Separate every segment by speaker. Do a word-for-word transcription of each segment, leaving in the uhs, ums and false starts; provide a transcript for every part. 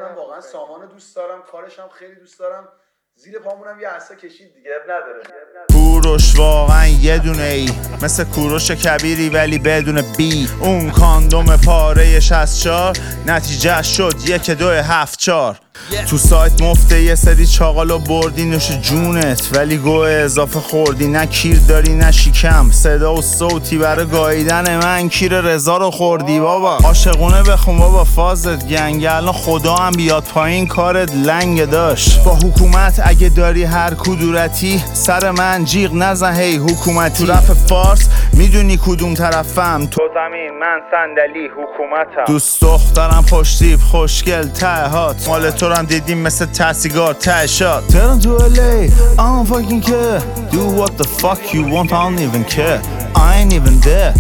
Speaker 1: من واقعا سامان دوست دارم، کارش هم خیلی دوست دارم، زیر پامونم یه عصا کشید دیگه، اب نداره.
Speaker 2: کوروش واقعا یه دونه ای، مثل کوروش کبیری ولی بدون بی. اون کاندوم پاره شصت و چهار نتیجه شد یک دو هفت چهار. تو سایت مفته یه سری چاقالو بردی نوش جونت، ولی گوه اضافه خوردی، نه کیر داری نه شیکم. صدا و صوتی برای گاییدن من کیر رضا رو خوردی بابا. عاشقونه بخون بابا فازت گنگ، الان خدا هم بیاد پایین کارت لنگ داشت. با حکومت اگه داری هر کدورتی سر من جیغ نزن هی حکومتی. تو رپ فارس میدونی کدوم طرفم، تو زمین من صندلی حکومتم. دوست دخترم پشتیب خوشگل ته هات، مال تو هم دیدیم مثل تسیگار ته شاد. Tell them to L A I don't fucking care, do what the fuck you want, I don't even care, I ain't even there.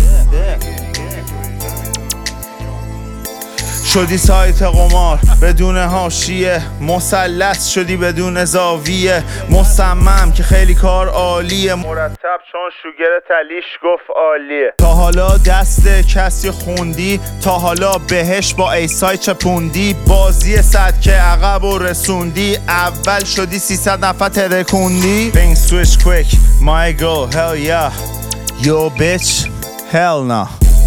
Speaker 2: شدی سایت قمار بدون حاشیه، مثلث شدی بدون زاویه، مصمم که خیلی کار عالیه، مرتب چون شوگر تلیش گفت عالیه. تا حالا دست کسی خوندی؟ تا حالا بهش با ایسای چپوندی؟ بازی صد که عقب و رسوندی، اول شدی سیصد نفر ترکوندی. Things switch quick, my girl, hell yeah, yo bitch, hell no.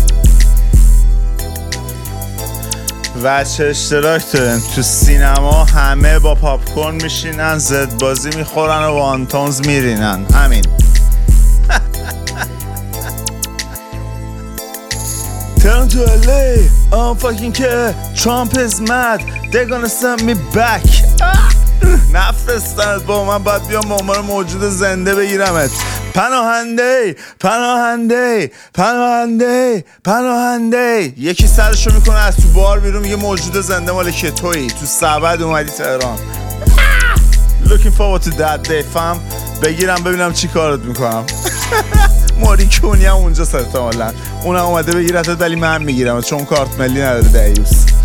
Speaker 2: وچه اشتراک داریم تو سینما، همه با پاپکورن میشینن، زد بازی میخورن و وانتونز میرینن، همین. Tell them to L A I don't fucking care, Trump is mad, they're gonna send me back. نفرستنت با من باید بیام با عنوان موجود زنده بگیرمت. پناهنده پناهنده پناهنده پناهنده. یکی سرشو میکنه از تو بار بیرون میگه موجود زنده مال که تویی، تو سبد اومدی تهران. Looking forward to that day fam. بگیرم ببینم چی کارت میکنم. موریکونی هم اونجا احتمالاً اونم اومده بگیرتت، ولی من میگیرم چون کارت ملی نداره دیوس.